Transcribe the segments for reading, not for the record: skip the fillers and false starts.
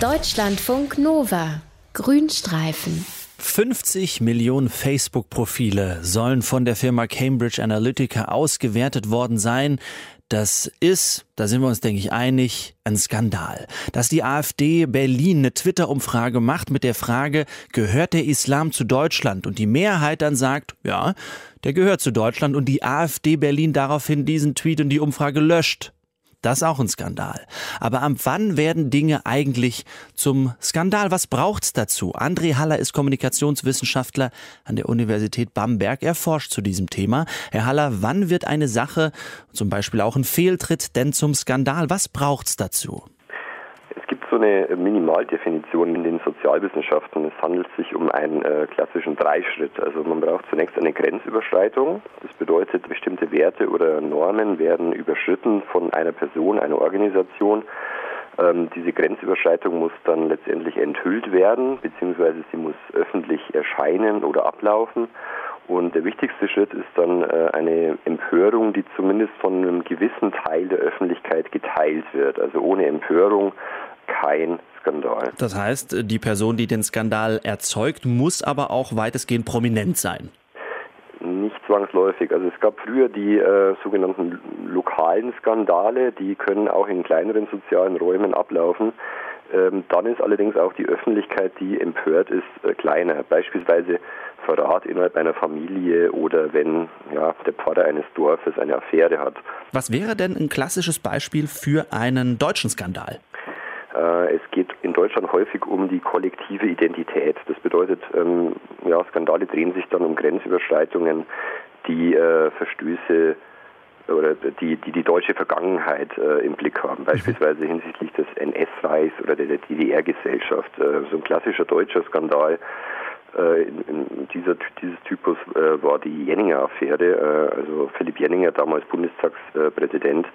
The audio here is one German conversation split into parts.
Deutschlandfunk Nova. Grünstreifen. 50 Millionen Facebook-Profile sollen von der Firma Cambridge Analytica ausgewertet worden sein. Das ist, da sind wir uns, denke ich, einig, ein Skandal. Dass die AfD Berlin eine Twitter-Umfrage macht mit der Frage, gehört der Islam zu Deutschland? Und die Mehrheit dann sagt, ja, der gehört zu Deutschland, und die AfD Berlin daraufhin diesen Tweet und die Umfrage löscht. Das ist auch ein Skandal. Aber ab wann werden Dinge eigentlich zum Skandal? Was braucht's dazu? André Haller ist Kommunikationswissenschaftler an der Universität Bamberg. Er forscht zu diesem Thema. Herr Haller, wann wird eine Sache, zum Beispiel auch ein Fehltritt, denn zum Skandal? Was braucht's dazu? Es gibt so eine Minimaldefinition in den Sozialwissenschaften. Es handelt sich um einen klassischen Dreischritt. Also man braucht zunächst eine Grenzüberschreitung. Das bedeutet, bestimmte Werte oder Normen werden überschritten von einer Person, einer Organisation. Diese Grenzüberschreitung muss dann letztendlich enthüllt werden, beziehungsweise sie muss öffentlich erscheinen oder ablaufen. Und der wichtigste Schritt ist dann eine Empörung, die zumindest von einem gewissen Teil der Öffentlichkeit geteilt wird. Also ohne Empörung kein Skandal. Das heißt, die Person, die den Skandal erzeugt, muss aber auch weitestgehend prominent sein. Nicht zwangsläufig. Also es gab früher die sogenannten lokalen Skandale, die können auch in kleineren sozialen Räumen ablaufen. Dann ist allerdings auch die Öffentlichkeit, die empört ist, kleiner. Beispielsweise Verrat innerhalb einer Familie oder wenn der Pfarrer eines Dorfes eine Affäre hat. Was wäre denn ein klassisches Beispiel für einen deutschen Skandal? Es geht in Deutschland häufig um die kollektive Identität. Das bedeutet, Skandale drehen sich dann um Grenzüberschreitungen, die Verstöße oder die deutsche Vergangenheit im Blick haben, beispielsweise hinsichtlich des NS-Reichs oder der DDR-Gesellschaft. So ein klassischer deutscher Skandal dieses Typus war die Jenninger-Affäre, also Philipp Jenninger, damals Bundestagspräsident,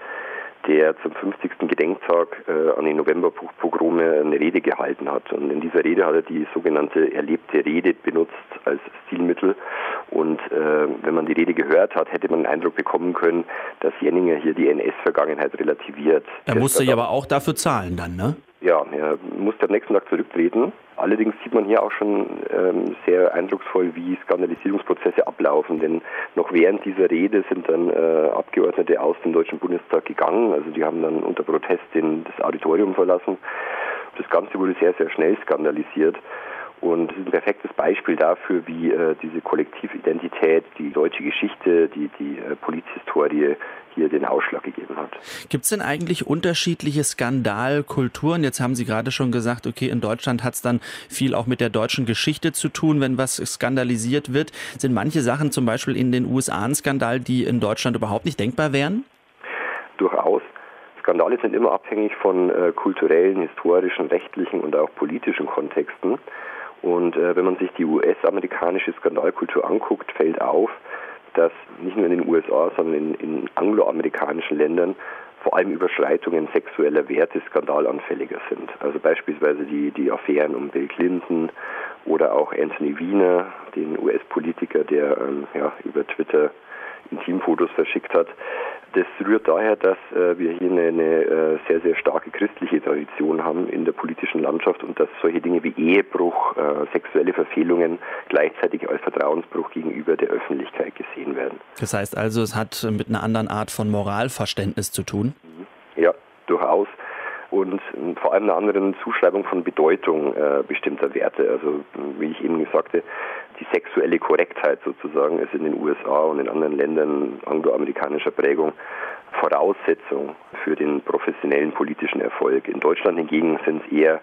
der zum 50. Gedenktag an die Novemberpogrome eine Rede gehalten hat. Und in dieser Rede hat er die sogenannte erlebte Rede benutzt als Stilmittel. Und wenn man die Rede gehört hat, hätte man den Eindruck bekommen können, dass Jenninger hier die NS-Vergangenheit relativiert. Er musste ja aber auch dafür zahlen dann, ne? Ja, er musste am nächsten Tag zurücktreten. Allerdings sieht man hier auch schon sehr eindrucksvoll, wie Skandalisierungsprozesse ablaufen. Denn noch während dieser Rede sind dann Abgeordnete aus dem Deutschen Bundestag gegangen. Also die haben dann unter Protest das Auditorium verlassen. Das Ganze wurde sehr, sehr schnell skandalisiert. Und es ist ein perfektes Beispiel dafür, wie diese Kollektividentität, die deutsche Geschichte, die Polithistorie hier den Ausschlag gegeben hat. Gibt es denn eigentlich unterschiedliche Skandalkulturen? Jetzt haben Sie gerade schon gesagt, okay, in Deutschland hat es dann viel auch mit der deutschen Geschichte zu tun, wenn was skandalisiert wird. Sind manche Sachen zum Beispiel in den USA ein Skandal, die in Deutschland überhaupt nicht denkbar wären? Durchaus. Skandale sind immer abhängig von kulturellen, historischen, rechtlichen und auch politischen Kontexten. Und wenn man sich die US-amerikanische Skandalkultur anguckt, fällt auf, dass nicht nur in den USA, sondern in angloamerikanischen Ländern vor allem Überschreitungen sexueller Werte skandalanfälliger sind. Also beispielsweise die Affären um Bill Clinton oder auch Anthony Weiner, den US-Politiker, der über Twitter Intimfotos verschickt hat. Das rührt daher, dass wir hier eine sehr, sehr starke christliche Tradition haben in der politischen Landschaft und dass solche Dinge wie Ehebruch, sexuelle Verfehlungen gleichzeitig als Vertrauensbruch gegenüber der Öffentlichkeit gesehen werden. Das heißt also, es hat mit einer anderen Art von Moralverständnis zu tun? Ja, durchaus. Und vor allem einer anderen Zuschreibung von Bedeutung bestimmter Werte. Also wie ich eben sagte, die sexuelle Korrektheit sozusagen ist in den USA und in anderen Ländern angloamerikanischer Prägung Voraussetzung für den professionellen politischen Erfolg. In Deutschland hingegen sind es eher,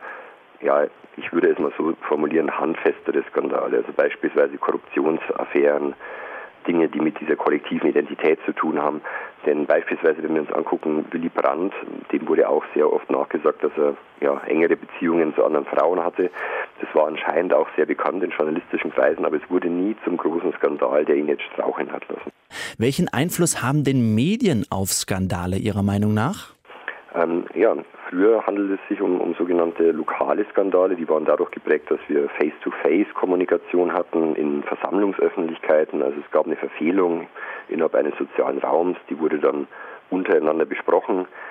ich würde es mal so formulieren, handfestere Skandale. Also beispielsweise Korruptionsaffären, Dinge, die mit dieser kollektiven Identität zu tun haben. Denn beispielsweise, wenn wir uns angucken, Willy Brandt, dem wurde auch sehr oft nachgesagt, dass er engere Beziehungen zu anderen Frauen hatte. Das war anscheinend auch sehr bekannt in journalistischen Kreisen, aber es wurde nie zum großen Skandal, der ihn jetzt straucheln hat lassen. Welchen Einfluss haben denn Medien auf Skandale Ihrer Meinung nach? Früher handelt es sich um sogenannte lokale Skandale. Die waren dadurch geprägt, dass wir Face-to-Face-Kommunikation hatten in Versammlungsöffentlichkeiten. Also es gab eine Verfehlung innerhalb eines sozialen Raums, die wurde dann untereinander besprochen.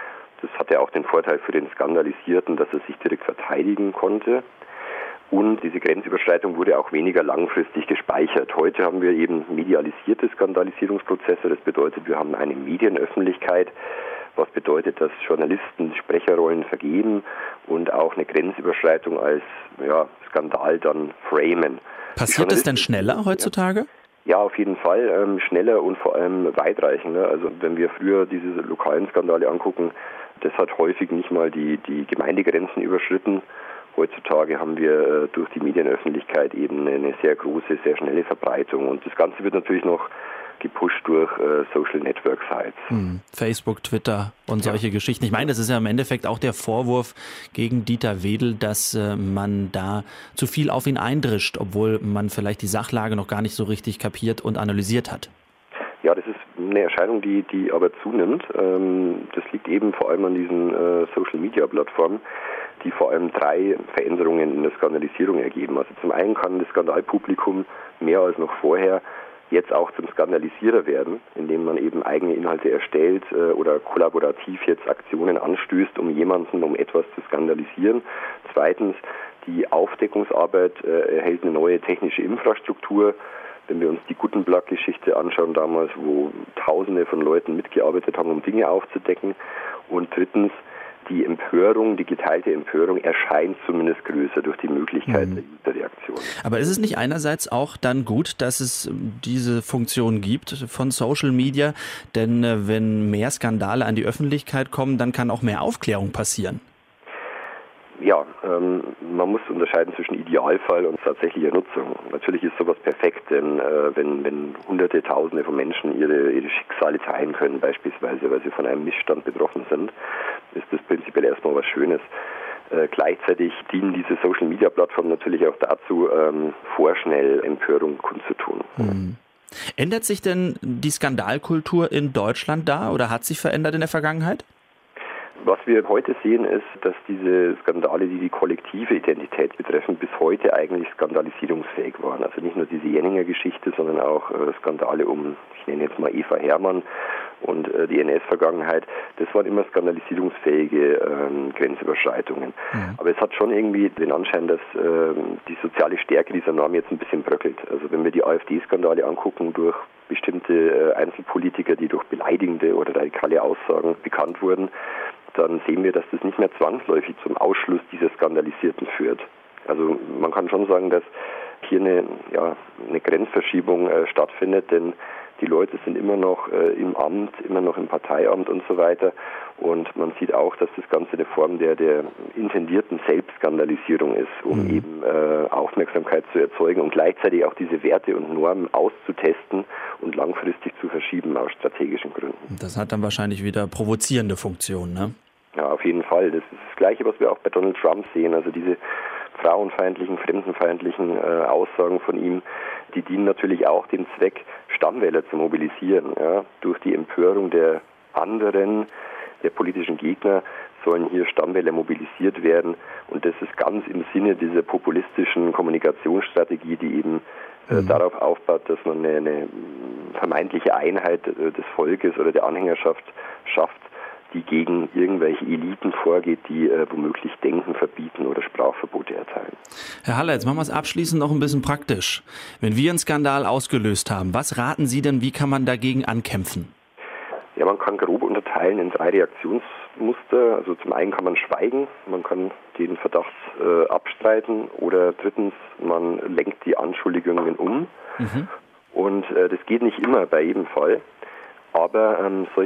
Das hatte auch den Vorteil für den Skandalisierten, dass er sich direkt verteidigen konnte. Und diese Grenzüberschreitung wurde auch weniger langfristig gespeichert. Heute haben wir eben medialisierte Skandalisierungsprozesse. Das bedeutet, wir haben eine Medienöffentlichkeit, was bedeutet, dass Journalisten Sprecherrollen vergeben und auch eine Grenzüberschreitung als Skandal dann framen. Passiert das denn schneller heutzutage? Ja, auf jeden Fall schneller und vor allem weitreichender. Also wenn wir früher diese lokalen Skandale angucken, das hat häufig nicht mal die Gemeindegrenzen überschritten. Heutzutage haben wir durch die Medienöffentlichkeit eben eine sehr große, sehr schnelle Verbreitung. Und das Ganze wird natürlich noch gepusht durch Social Network Sites. Facebook, Twitter und solche Geschichten. Ich meine, das ist ja im Endeffekt auch der Vorwurf gegen Dieter Wedel, dass man da zu viel auf ihn eindrischt, obwohl man vielleicht die Sachlage noch gar nicht so richtig kapiert und analysiert hat. Ja, das ist eine Erscheinung, die aber zunimmt. Das liegt eben vor allem an diesen Social-Media-Plattformen, die vor allem 3 Veränderungen in der Skandalisierung ergeben. Also zum einen kann das Skandalpublikum mehr als noch vorher jetzt auch zum Skandalisierer werden, indem man eben eigene Inhalte erstellt oder kollaborativ jetzt Aktionen anstößt, um etwas zu skandalisieren. Zweitens, die Aufdeckungsarbeit erhält eine neue technische Infrastruktur. Wenn wir uns die Gutenberg-Geschichte anschauen damals, wo Tausende von Leuten mitgearbeitet haben, um Dinge aufzudecken. Und drittens, die geteilte Empörung erscheint zumindest größer durch die Möglichkeit der Reaktion. Aber ist es nicht einerseits auch dann gut, dass es diese Funktion gibt von Social Media? Denn wenn mehr Skandale an die Öffentlichkeit kommen, dann kann auch mehr Aufklärung passieren. Ja, man muss unterscheiden zwischen Idealfall und tatsächlicher Nutzung. Natürlich ist sowas perfekt, denn wenn Hunderte, Tausende von Menschen ihre Schicksale teilen können, beispielsweise, weil sie von einem Missstand betroffen sind, ist das prinzipiell erstmal was Schönes. Gleichzeitig dienen diese Social-Media-Plattformen natürlich auch dazu, vorschnell Empörung kundzutun. Ändert sich denn die Skandalkultur in Deutschland da oder hat sich verändert in der Vergangenheit? Was wir heute sehen, ist, dass diese Skandale, die kollektive Identität betreffen, bis heute eigentlich skandalisierungsfähig waren. Also nicht nur diese Jenninger-Geschichte, sondern auch Skandale ich nenne jetzt mal Eva Hermann und die NS-Vergangenheit. Das waren immer skandalisierungsfähige Grenzüberschreitungen. Aber es hat schon irgendwie den Anschein, dass die soziale Stärke dieser Norm jetzt ein bisschen bröckelt. Also wenn wir die AfD-Skandale angucken durch bestimmte Einzelpolitiker, die durch beleidigende oder radikale Aussagen bekannt wurden, dann sehen wir, dass das nicht mehr zwangsläufig zum Ausschluss dieser Skandalisierten führt. Also man kann schon sagen, dass hier eine Grenzverschiebung stattfindet, denn die Leute sind immer noch im Amt, immer noch im Parteiamt und so weiter. Und man sieht auch, dass das Ganze eine Form der intendierten Selbstskandalisierung ist, um eben Aufmerksamkeit zu erzeugen und gleichzeitig auch diese Werte und Normen auszutesten und langfristig zu verschieben aus strategischen Gründen. Das hat dann wahrscheinlich wieder provozierende Funktionen, ne? Ja, auf jeden Fall. Das ist das Gleiche, was wir auch bei Donald Trump sehen. Also diese frauenfeindlichen, fremdenfeindlichen Aussagen von ihm, die dienen natürlich auch dem Zweck, Stammwähler zu mobilisieren. Ja. Durch die Empörung der anderen, der politischen Gegner, sollen hier Stammwähler mobilisiert werden. Und das ist ganz im Sinne dieser populistischen Kommunikationsstrategie, die eben darauf aufbaut, dass man eine vermeintliche Einheit des Volkes oder der Anhängerschaft schafft, die gegen irgendwelche Eliten vorgeht, die womöglich Denken verbieten oder Sprachverbote erteilen. Herr Haller, jetzt machen wir es abschließend noch ein bisschen praktisch. Wenn wir einen Skandal ausgelöst haben, was raten Sie denn, wie kann man dagegen ankämpfen? Ja, man kann grob unterteilen in 3 Reaktionsmuster. Also zum einen kann man schweigen, man kann den Verdacht abstreiten oder drittens, man lenkt die Anschuldigungen um. Und das geht nicht immer bei jedem Fall. Aber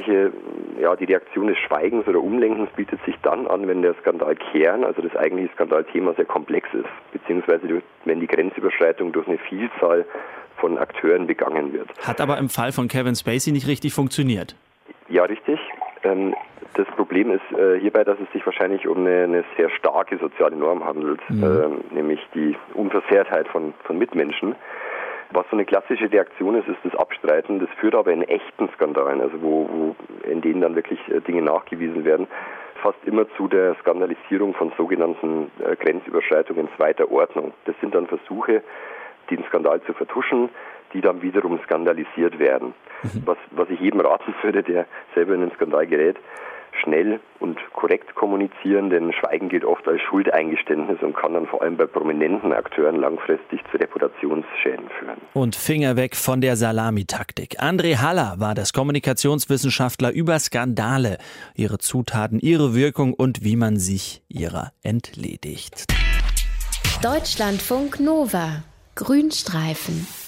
die Reaktion des Schweigens oder Umlenkens bietet sich dann an, wenn der Skandalkern, also das eigentliche Skandalthema, sehr komplex ist, beziehungsweise wenn die Grenzüberschreitung durch eine Vielzahl von Akteuren begangen wird. Hat aber im Fall von Kevin Spacey nicht richtig funktioniert. Ja, richtig. Das Problem ist hierbei, dass es sich wahrscheinlich um eine sehr starke soziale Norm handelt, nämlich die Unversehrtheit von Mitmenschen. Was so eine klassische Reaktion ist das Abstreiten. Das führt aber in echten Skandalen, also in denen dann wirklich Dinge nachgewiesen werden, fast immer zu der Skandalisierung von sogenannten Grenzüberschreitungen zweiter Ordnung. Das sind dann Versuche, den Skandal zu vertuschen, die dann wiederum skandalisiert werden. Was ich jedem raten würde, der selber in den Skandal gerät, schnell und korrekt kommunizieren, denn Schweigen gilt oft als Schuldeingeständnis und kann dann vor allem bei prominenten Akteuren langfristig zu Reputationsschäden führen. Und Finger weg von der Salamitaktik. André Haller war das Kommunikationswissenschaftler über Skandale, ihre Zutaten, ihre Wirkung und wie man sich ihrer entledigt. Deutschlandfunk Nova. Grünstreifen.